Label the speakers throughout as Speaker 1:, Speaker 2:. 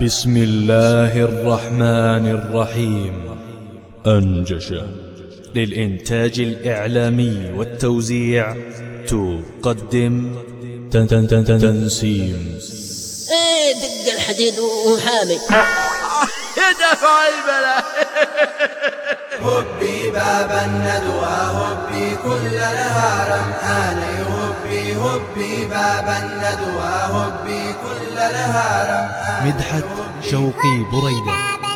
Speaker 1: بسم الله الرحمن الرحيم. أنجش للإنتاج الإعلامي والتوزيع تقدم تنسيم.
Speaker 2: دق الحديد وحامي
Speaker 3: يدفع البلاء.
Speaker 4: هبي باب الندوة هبي كل نهار أنا هبي هبي باب الندوة هبي كل نهار
Speaker 1: مدحت شوقي بريدة.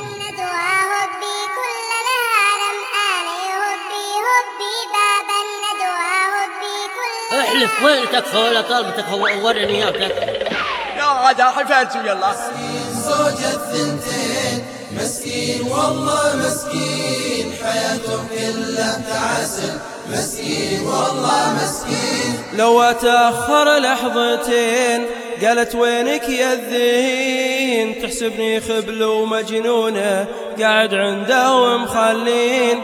Speaker 2: احلف وين تكفى ولا طلبتك ورني اياك.
Speaker 3: يا غدا حفلت يلا.
Speaker 4: زوج الثنتين مسكين والله مسكين حياته كلها تعسل مسكين والله مسكين.
Speaker 5: لو أتأخر لحظتين قالت وينك يا الذهين تحسبني خبل ومجنونة قاعد عنده ومخلين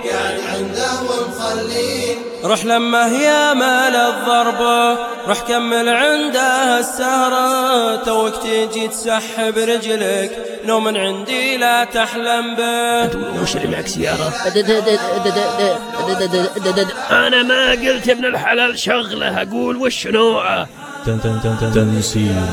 Speaker 5: روح لما هي مال الضربة روح كمل عندها السهرة توك تجي تسحب رجلك لو من عندي لا تحلم به.
Speaker 2: وش اللي معك سيارة؟ أنا ما قلت ابن الحلال شغله أقول وش نوعه.
Speaker 1: تنسيم.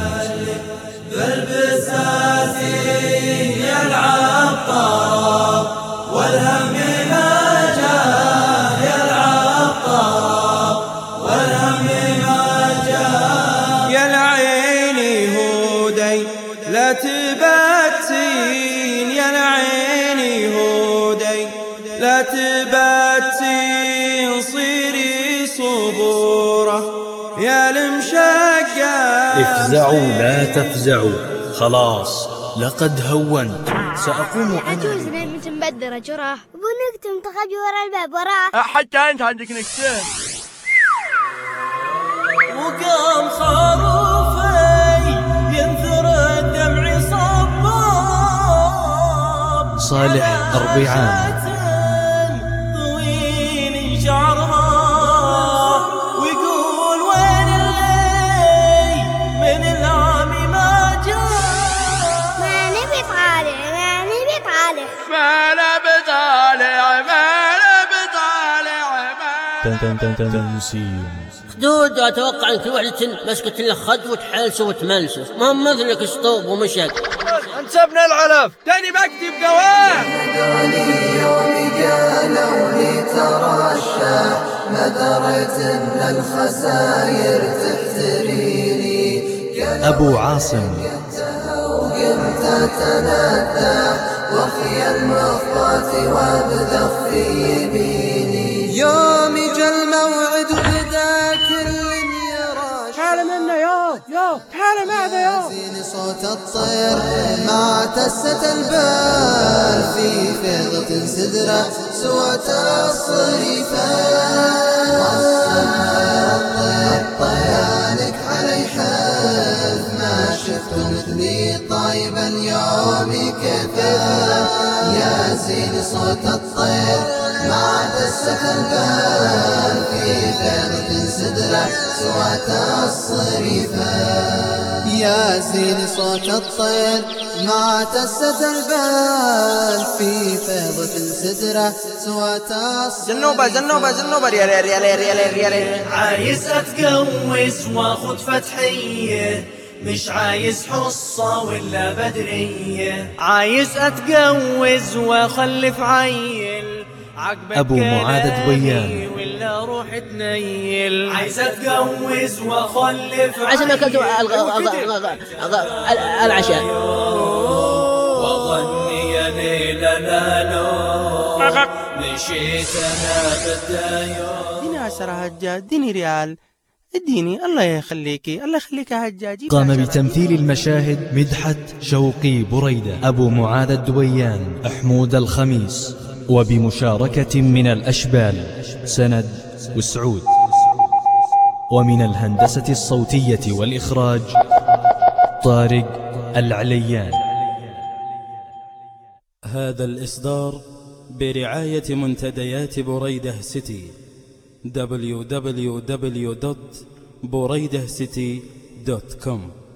Speaker 4: بالبساتي يلعب طرب والهم ما جاء يلعب طرب والهم ما جاء.
Speaker 5: يا العيني هودي لا تباتين يا العيني هودي لا تباتين صيري صبورة يا المشقة.
Speaker 1: افزعوا لا تفزعوا خلاص لقد هونت سأقوم أنا.
Speaker 6: عجوزنا مبدرة جراه ونكتم تخبي ورا الباب وراه.
Speaker 3: حتى أنت عندك نكتين.
Speaker 5: وقام خروفي ينثر الدمع صباب
Speaker 1: صالح أربعان.
Speaker 5: طويل شعرها ويقول وين اللي من العام ما جاء.
Speaker 6: ما نبي طالع ما نبي طالع
Speaker 3: ما لا بطالع ما لا بطالع.
Speaker 1: تنسيم.
Speaker 2: خدود أتوقع أن في وحدة مسكت لك خد وتحالسه وتملسه ما مثلك اسطوب ومشك.
Speaker 3: انسبنا العلف تاني بكتب قواه.
Speaker 4: دوني يومي قالوا لي ترشح ما دريت ان الخساير تحتريني.
Speaker 1: أبو عاصم.
Speaker 4: وقمت اتندى واخي المخبط وابدخ في يميني. يومي جا الموعد وبدا كل يراش.
Speaker 5: تعال منا يا تعال معنا يا.
Speaker 4: يزين صوت الطير مع تسة البال في فيضة سدرة سوى الصريفة. الطير طيانك علي حلف ما شفت مثلي طيب اليوم كفاف. يا زين صوت الطير مع تسة البال في فيضة سدرة سوى الصريفة. يا زين صوت الطير مع تسة البال في فيضة سدرة سوى
Speaker 3: زنوبة ريالي.
Speaker 7: عايز اتجوز واخد فتحية مش عايز حصة ولا بدرية. عايز اتجوز واخلف عيل عقبك
Speaker 1: أبو معاذ دويان.
Speaker 7: ولا روح تنيل. عايز اتجوز واخلف
Speaker 2: عشان أكلت العشاء.
Speaker 7: وغني يا ليلى لالو مشيت انا بالدايو.
Speaker 5: اديني 10 هجاج اديني ريال اديني الله يخليكي الله يخليك يا هجاج.
Speaker 1: قام بتمثيل المشاهد مدحت شوقي بريدة. أبو معاذ الدويان حمود الخميس. وبمشاركة من الأشبال سند وسعود. ومن الهندسة الصوتية والإخراج طارق العليان.
Speaker 8: هذا الإصدار برعاية منتديات بريدة سيتي www.bureidahcity.com